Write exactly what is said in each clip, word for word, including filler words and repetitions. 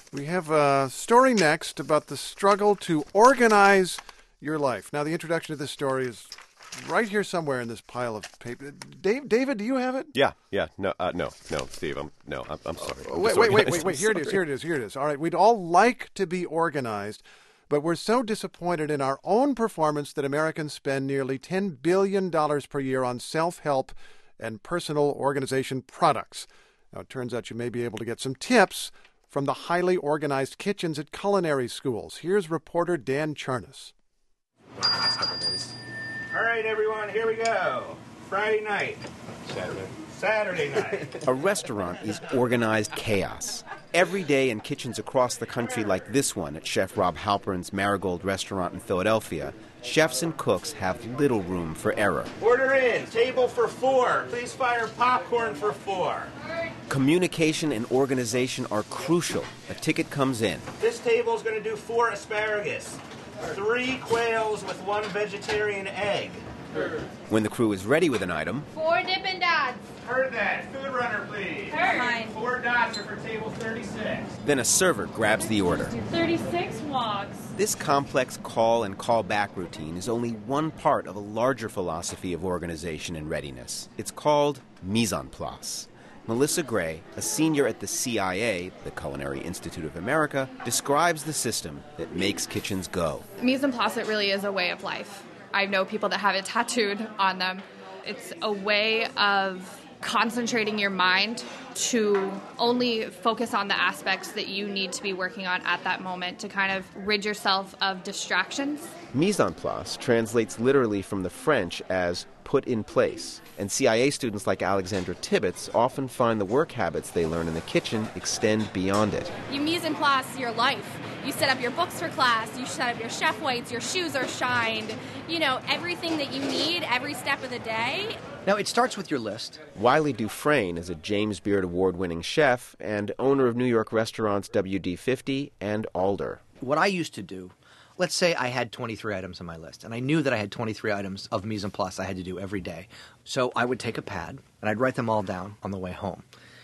We have a story next about the struggle to organize your life. Now, the introduction to this story is right here somewhere in this pile of paper. Dave, David, do you have it? Yeah, yeah. No, uh, no, no, Steve. I'm no. I'm, I'm sorry. I'm wait, wait, wait, wait, wait. Here it is. Here it is. Here it is. All right. We'd all like to be organized, but we're so disappointed in our own performance that Americans spend nearly ten billion dollars per year on self-help and personal organization products. Now, it turns out you may be able to get some tips from the highly organized kitchens at culinary schools. Here's reporter Dan Charnas. All right, everyone, here we go. Friday night. Saturday. Saturday night. A restaurant is organized chaos. Every day in kitchens across the country like this one at Chef Rob Halpern's Marigold restaurant in Philadelphia, chefs and cooks have little room for error. Order in. Table for four. Please fire popcorn for four. Communication and organization are crucial. A ticket comes in. This table is going to do four asparagus, three quails with one vegetarian egg. When the crew is ready with an item, Four Dippin' Dots. Heard that. Food runner, please. Heard. Four dots are for table thirty-six. then a server grabs the order. thirty-six wogs. This complex call and call back routine is only one part of a larger philosophy of organization and readiness. It's called mise en place. Melissa Gray, a senior at the C I A, the Culinary Institute of America, describes the system that makes kitchens go. Mise en place, it really is a way of life. I know people that have it tattooed on them. It's a way of concentrating your mind to only focus on the aspects that you need to be working on at that moment to kind of rid yourself of distractions. Mise en place translates literally from the French as put in place, and C I A students like Alexandra Tibbetts often find the work habits they learn in the kitchen extend beyond it. You mise en place your life. You set up your books for class, you set up your chef whites, your shoes are shined, you know, everything that you need every step of the day. Now, it starts with your list. Wiley Dufresne is a James Beard Award-winning chef and owner of New York restaurants W D fifty and Alder. What I used to do, let's say I had twenty-three items on my list, and I knew that I had twenty-three items of mise en place I had to do every day. So I would take a pad, and I'd write them all down on the way home.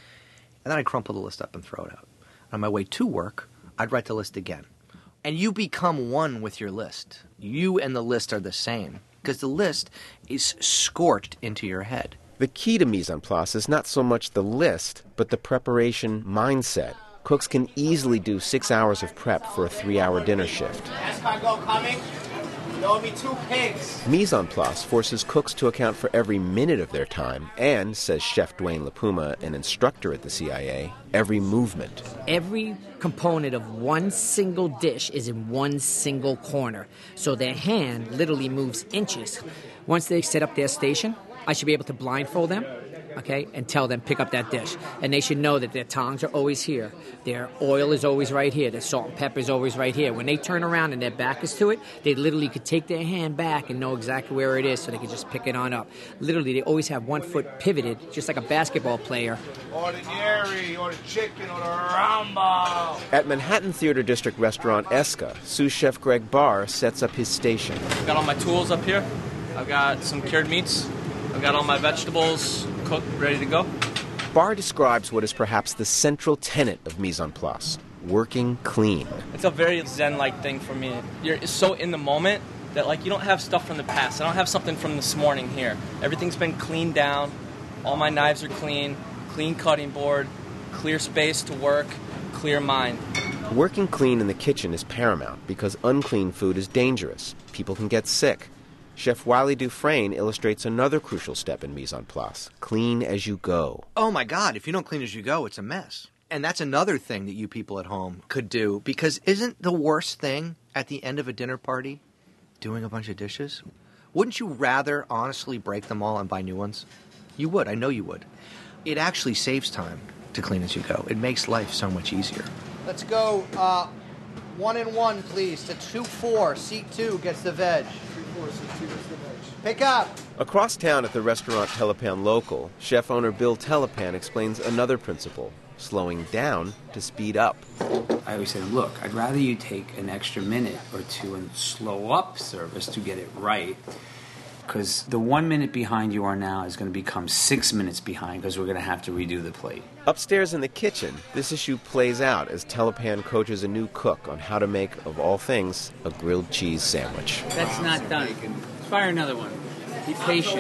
And then I'd crumple the list up and throw it out. On my way to work, I'd write the list again. And you become one with your list. You and the list are the same, because the list is scorched into your head. The key to mise en place is not so much the list, but the preparation mindset. Cooks can easily do six hours of prep for a three-hour dinner shift. Escargot coming. There will be two pigs. Mise en place forces cooks to account for every minute of their time and, says Chef Dwayne LaPuma, an instructor at the C I A, every movement. Every component of one single dish is in one single corner, so their hand literally moves inches. Once they set up their station, I should be able to blindfold them, okay, and tell them pick up that dish. And they should know that their tongs are always here. Their oil is always right here. Their salt and pepper is always right here. When they turn around and their back is to it, they literally could take their hand back and know exactly where it is so they can just pick it on up. Literally, they always have one foot pivoted, just like a basketball player. Or the dairy, or the chicken, or the rumble. At Manhattan Theater District restaurant Esca, sous chef Greg Barr sets up his station. I've got all my tools up here. I've got some cured meats. I've got all my vegetables cooked, ready to go. Barr describes what is perhaps the central tenet of mise en place, working clean. It's a very zen-like thing for me. You're so in the moment that, like, you don't have stuff from the past. I don't have something from this morning here. Everything's been cleaned down. All my knives are clean, clean cutting board, clear space to work, clear mind. Working clean in the kitchen is paramount because unclean food is dangerous. People can get sick. Chef Wiley Dufresne illustrates another crucial step in mise en place, clean as you go. Oh my God, if you don't clean as you go, it's a mess. And that's another thing that you people at home could do, because isn't the worst thing at the end of a dinner party doing a bunch of dishes? Wouldn't you rather honestly break them all and buy new ones? You would, I know you would. It actually saves time to clean as you go. It makes life so much easier. Let's go uh, one and one, please, to two four. Seat two gets the veg. Pick up. Across town at the restaurant Telepan Local, chef owner Bill Telepan explains another principle, slowing down to speed up. I always say, look, I'd rather you take an extra minute or two and slow up service to get it right Because the one minute behind you are now is going to become six minutes behind because we're going to have to redo the plate. Upstairs in the kitchen, this issue plays out as Telepan coaches a new cook on how to make, of all things, a grilled cheese sandwich. That's not done. Let's fire another one. Be patient.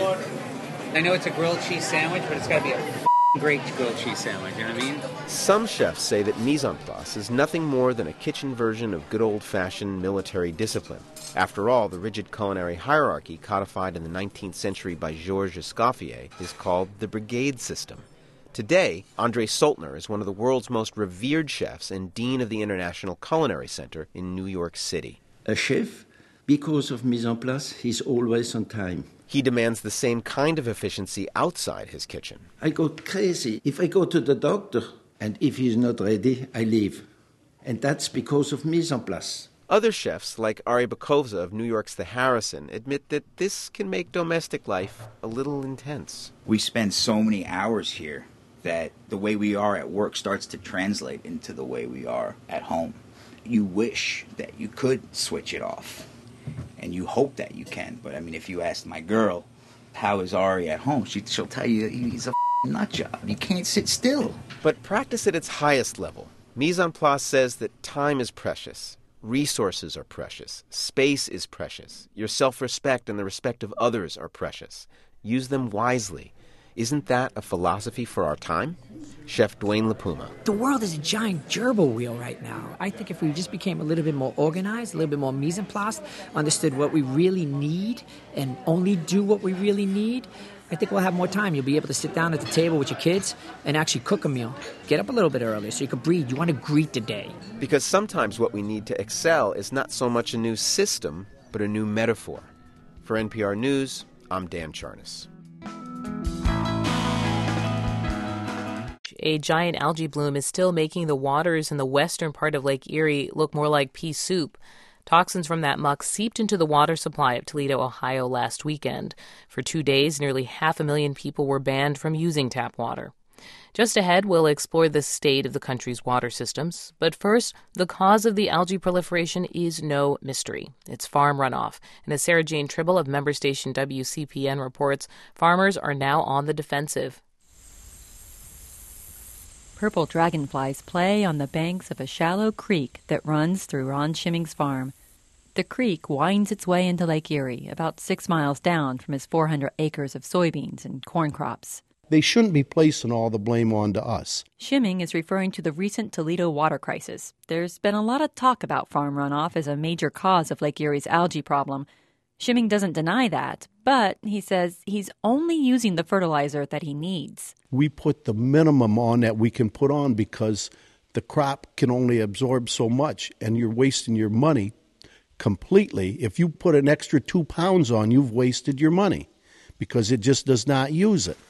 I know it's a grilled cheese sandwich, but it's got to be a f***ing great grilled cheese sandwich, you know what I mean? Some chefs say that mise en place is nothing more than a kitchen version of good old-fashioned military discipline. After all, the rigid culinary hierarchy codified in the nineteenth century by Georges Escoffier is called the brigade system. Today, André Soltner is one of the world's most revered chefs and dean of the International Culinary Center in New York City. A chef, because of mise en place, he's always on time. He demands the same kind of efficiency outside his kitchen. I go crazy if I go to the doctor, and if he's not ready, I leave. And that's because of mise en place. Other chefs, like Ari Bakovza of New York's The Harrison, admit that this can make domestic life a little intense. We spend so many hours here that the way we are at work starts to translate into the way we are at home. You wish that you could switch it off, and you hope that you can. But, I mean, if you ask my girl, how is Ari at home, she, she'll tell you he's a f***ing nut job. You can't sit still. But practice at its highest level. Mise en place says that time is precious. Resources are precious. Space is precious. Your self-respect and the respect of others are precious. Use them wisely. Isn't that a philosophy for our time? Chef Dwayne LaPuma. The world is a giant gerbil wheel right now. I think if we just became a little bit more organized, a little bit more mise en place, understood what we really need, and only do what we really need, I think we'll have more time. You'll be able to sit down at the table with your kids and actually cook a meal. Get up a little bit earlier so you can breathe. You want to greet the day. Because sometimes what we need to excel is not so much a new system, but a new metaphor. For N P R News, I'm Dan Charnas. A giant algae bloom is still making the waters in the western part of Lake Erie look more like pea soup. Toxins from that muck seeped into the water supply of Toledo, Ohio last weekend. For two days, nearly half a million people were banned from using tap water. Just ahead, we'll explore the state of the country's water systems. But first, the cause of the algae proliferation is no mystery. It's farm runoff. And as Sarah Jane Tribble of member station W C P N reports, farmers are now on the defensive. Purple dragonflies play on the banks of a shallow creek that runs through Ron Schimming's farm. The creek winds its way into Lake Erie, about six miles down from his four hundred acres of soybeans and corn crops. They shouldn't be placing all the blame on to us. Schimming is referring to the recent Toledo water crisis. There's been a lot of talk about farm runoff as a major cause of Lake Erie's algae problem. Schimming doesn't deny that, but he says he's only using the fertilizer that he needs. We put the minimum on that we can put on because the crop can only absorb so much, and you're wasting your money completely. If you put an extra two pounds on, you've wasted your money because it just does not use it.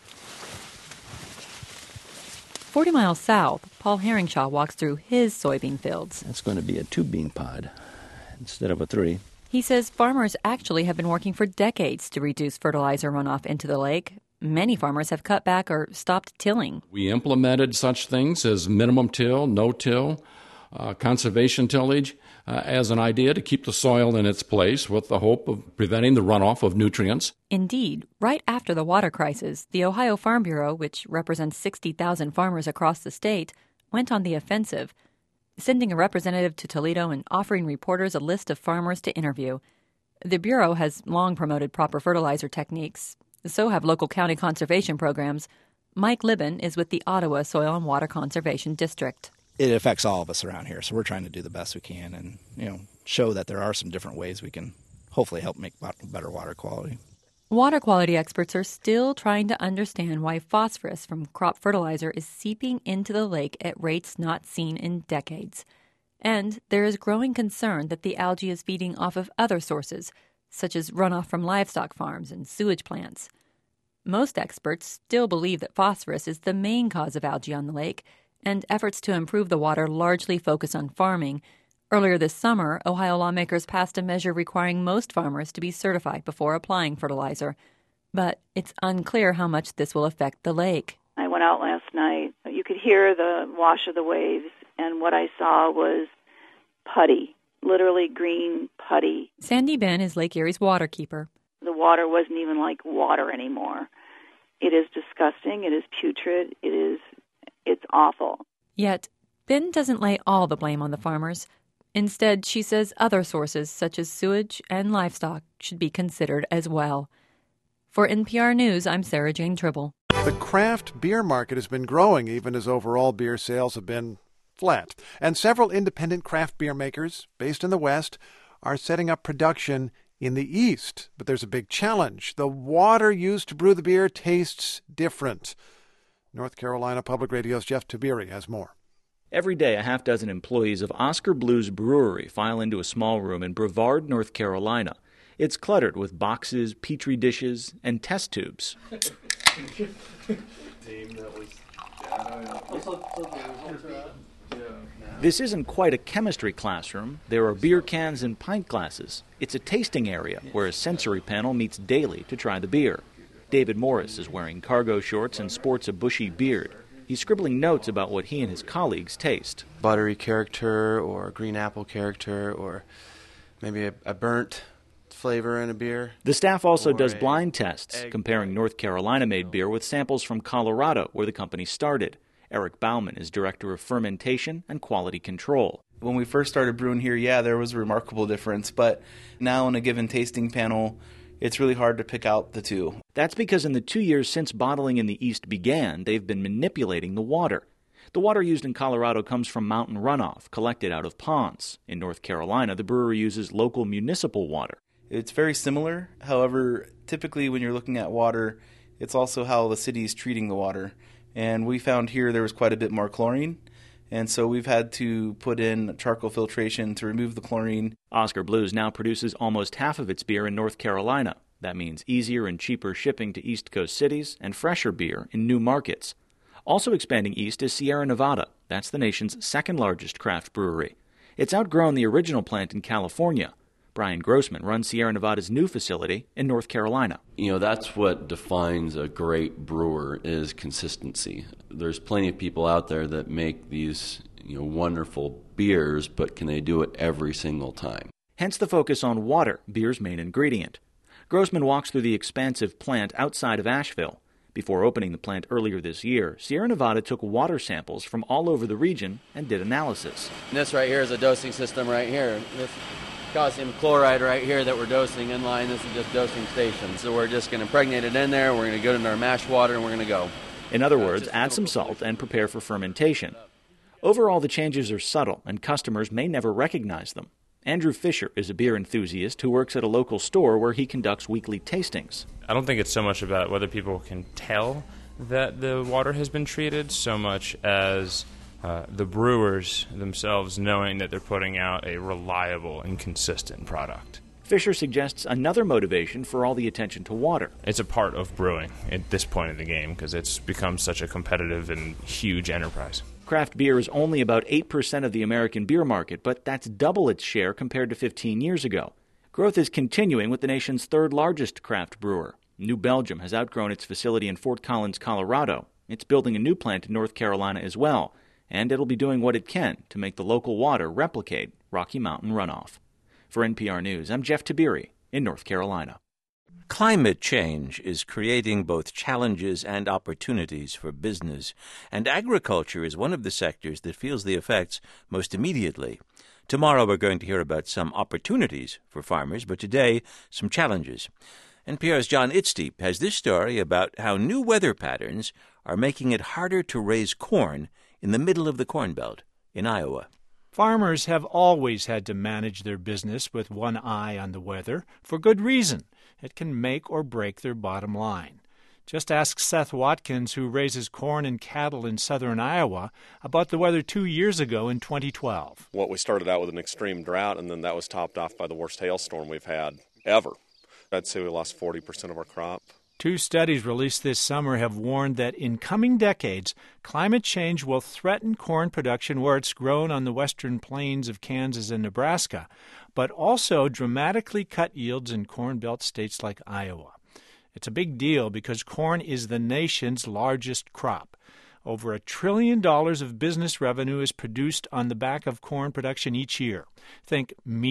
Forty miles south, Paul Herringshaw walks through his soybean fields. That's going to be a two-bean pod instead of a three. He says farmers actually have been working for decades to reduce fertilizer runoff into the lake. Many farmers have cut back or stopped tilling. We implemented such things as minimum till, no-till, uh, conservation tillage uh, as an idea to keep the soil in its place with the hope of preventing the runoff of nutrients. Indeed, right after the water crisis, the Ohio Farm Bureau, which represents sixty thousand farmers across the state, went on the offensive, sending a representative to Toledo and offering reporters a list of farmers to interview. The Bureau has long promoted proper fertilizer techniques. So have local county conservation programs. Mike Libben is with the Ottawa Soil and Water Conservation District. It affects all of us around here, so we're trying to do the best we can and, you know, show that there are some different ways we can hopefully help make better water quality. Water quality experts are still trying to understand why phosphorus from crop fertilizer is seeping into the lake at rates not seen in decades. And there is growing concern that the algae is feeding off of other sources, such as runoff from livestock farms and sewage plants. Most experts still believe that phosphorus is the main cause of algae on the lake, and efforts to improve the water largely focus on farming. Earlier this summer, Ohio lawmakers passed a measure requiring most farmers to be certified before applying fertilizer. But it's unclear how much this will affect the lake. I went out last night. You could hear the wash of the waves, and what I saw was putty, literally green putty. Sandy Ben is Lake Erie's water keeper. The water wasn't even like water anymore. It is disgusting. It is putrid. It is, it's awful. Yet, Bin doesn't lay all the blame on the farmers. Instead, she says other sources, such as sewage and livestock, should be considered as well. For N P R News, I'm Sarah Jane Tribble. The craft beer market has been growing even as overall beer sales have been flat. And several independent craft beer makers based in the West are setting up production in the East. But there's a big challenge. The water used to brew the beer tastes different. North Carolina Public Radio's Jeff Tiberi has more. Every day, a half dozen employees of Oscar Blues Brewery file into a small room in Brevard, North Carolina. It's cluttered with boxes, petri dishes, and test tubes. This isn't quite a chemistry classroom. There are beer cans and pint glasses. It's a tasting area where a sensory panel meets daily to try the beer. David Morris is wearing cargo shorts and sports a bushy beard. He's scribbling notes about what he and his colleagues taste. Buttery character or green apple character or maybe a, a burnt flavor in a beer. The staff also does a blind tests, egg. comparing North Carolina-made beer with samples from Colorado, where the company started. Eric Bauman is director of fermentation and quality control. When we first started brewing here, yeah, there was a remarkable difference, but now in a given tasting panel, it's really hard to pick out the two. That's because in the two years since bottling in the East began, they've been manipulating the water. The water used in Colorado comes from mountain runoff, collected out of ponds. In North Carolina, the brewery uses local municipal water. It's very similar. However, typically when you're looking at water, it's also how the city is treating the water. And we found here there was quite a bit more chlorine. And so we've had to put in charcoal filtration to remove the chlorine. Oscar Blues now produces almost half of its beer in North Carolina. That means easier and cheaper shipping to East Coast cities and fresher beer in new markets. Also expanding east is Sierra Nevada. That's the nation's second largest craft brewery. It's outgrown the original plant in California. Brian Grossman runs Sierra Nevada's new facility in North Carolina. You know, that's what defines a great brewer is consistency. There's plenty of people out there that make these, you know, wonderful beers, but can they do it every single time? Hence the focus on water, beer's main ingredient. Grossman walks through the expansive plant outside of Asheville. Before opening the plant earlier this year, Sierra Nevada took water samples from all over the region and did analysis. And this right here is a dosing system right here. This calcium chloride right here that we're dosing in line, this is just dosing station. So we're just going to impregnate it in there, we're going to go into our mash water, and we're going to go. In other words, add some salt and prepare for fermentation. Overall, the changes are subtle, and customers may never recognize them. Andrew Fisher is a beer enthusiast who works at a local store where he conducts weekly tastings. I don't think it's so much about whether people can tell that the water has been treated so much as uh, the brewers themselves knowing that they're putting out a reliable and consistent product. Fisher suggests another motivation for all the attention to water. It's a part of brewing at this point in the game because it's become such a competitive and huge enterprise. Craft beer is only about eight percent of the American beer market, but that's double its share compared to fifteen years ago. Growth is continuing with the nation's third largest craft brewer. New Belgium has outgrown its facility in Fort Collins, Colorado. It's building a new plant in North Carolina as well, and it'll be doing what it can to make the local water replicate Rocky Mountain runoff. For N P R News, I'm Jeff Tiberi in North Carolina. Climate change is creating both challenges and opportunities for business, and agriculture is one of the sectors that feels the effects most immediately. Tomorrow we're going to hear about some opportunities for farmers, but today, some challenges. N P R's John Itzdeep has this story about how new weather patterns are making it harder to raise corn in the middle of the Corn Belt in Iowa. Farmers have always had to manage their business with one eye on the weather, for good reason. It can make or break their bottom line. Just ask Seth Watkins, who raises corn and cattle in southern Iowa, about the weather two years ago in twenty twelve. What we started out with an extreme drought, and then that was topped off by the worst hailstorm we've had ever. I'd say we lost forty percent of our crop. Two studies released this summer have warned that in coming decades, climate change will threaten corn production where it's grown on the western plains of Kansas and Nebraska, but also dramatically cut yields in Corn Belt states like Iowa. It's a big deal because corn is the nation's largest crop. Over a trillion dollars of business revenue is produced on the back of corn production each year. Think meat,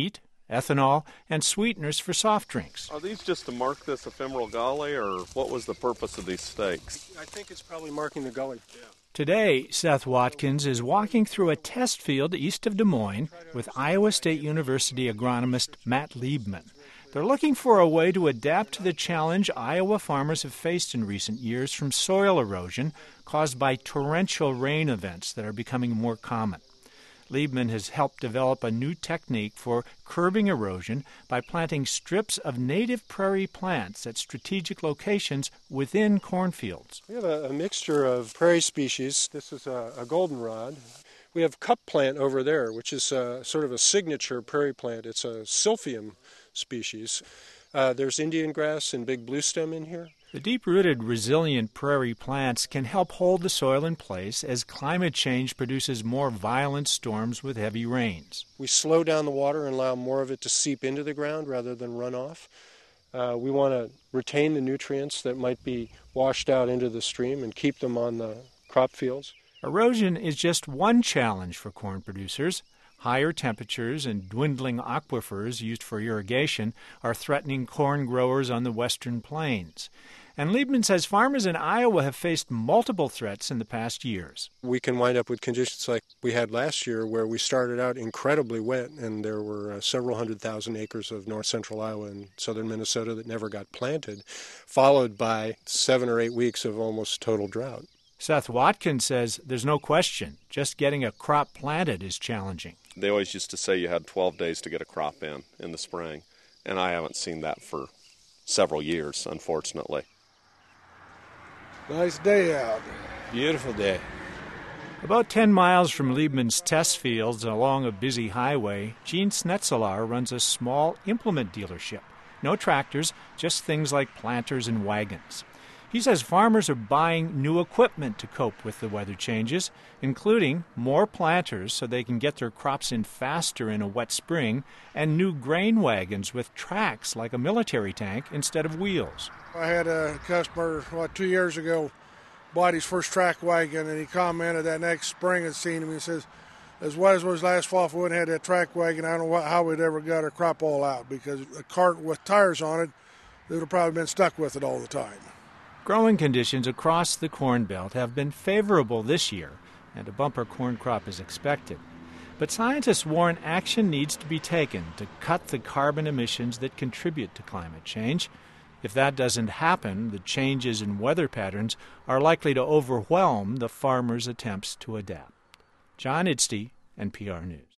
ethanol, and sweeteners for soft drinks. Are these just to mark this ephemeral gully, or what was the purpose of these stakes? I think it's probably marking the gully. Yeah. Today, Seth Watkins is walking through a test field east of Des Moines with Iowa State University agronomist Matt Liebman. They're looking for a way to adapt to the challenge Iowa farmers have faced in recent years from soil erosion caused by torrential rain events that are becoming more common. Liebman has helped develop a new technique for curbing erosion by planting strips of native prairie plants at strategic locations within cornfields. We have a, a mixture of prairie species. This is a, a goldenrod. We have cup plant over there, which is a, sort of a signature prairie plant. It's a Silphium species. Uh, there's Indian grass and big bluestem in here. The deep-rooted, resilient prairie plants can help hold the soil in place as climate change produces more violent storms with heavy rains. We slow down the water and allow more of it to seep into the ground rather than run off. Uh, we want to retain the nutrients that might be washed out into the stream and keep them on the crop fields. Erosion is just one challenge for corn producers. Higher temperatures and dwindling aquifers used for irrigation are threatening corn growers on the western plains. And Liebman says farmers in Iowa have faced multiple threats in the past years. We can wind up with conditions like we had last year, where we started out incredibly wet, and there were uh, several hundred thousand acres of north central Iowa and southern Minnesota that never got planted, followed by seven or eight weeks of almost total drought. Seth Watkins says there's no question, just getting a crop planted is challenging. They always used to say you had twelve days to get a crop in in the spring, and I haven't seen that for several years, unfortunately. Nice day out. Beautiful day. About ten miles from Liebman's test fields along a busy highway, Gene Snetzelaar runs a small implement dealership. No tractors, just things like planters and wagons. He says farmers are buying new equipment to cope with the weather changes, including more planters so they can get their crops in faster in a wet spring, and new grain wagons with tracks like a military tank instead of wheels. I had a customer, what, two years ago, bought his first track wagon, and he commented that next spring had seen him. He says, as wet as it was last fall, if we wouldn't have had that track wagon, I don't know what, how we'd ever got our crop all out, because a cart with tires on it, they would have probably been stuck with it all the time. Growing conditions across the Corn Belt have been favorable this year, and a bumper corn crop is expected. But scientists warn action needs to be taken to cut the carbon emissions that contribute to climate change. If that doesn't happen, the changes in weather patterns are likely to overwhelm the farmers' attempts to adapt. John Idsty, N P R News.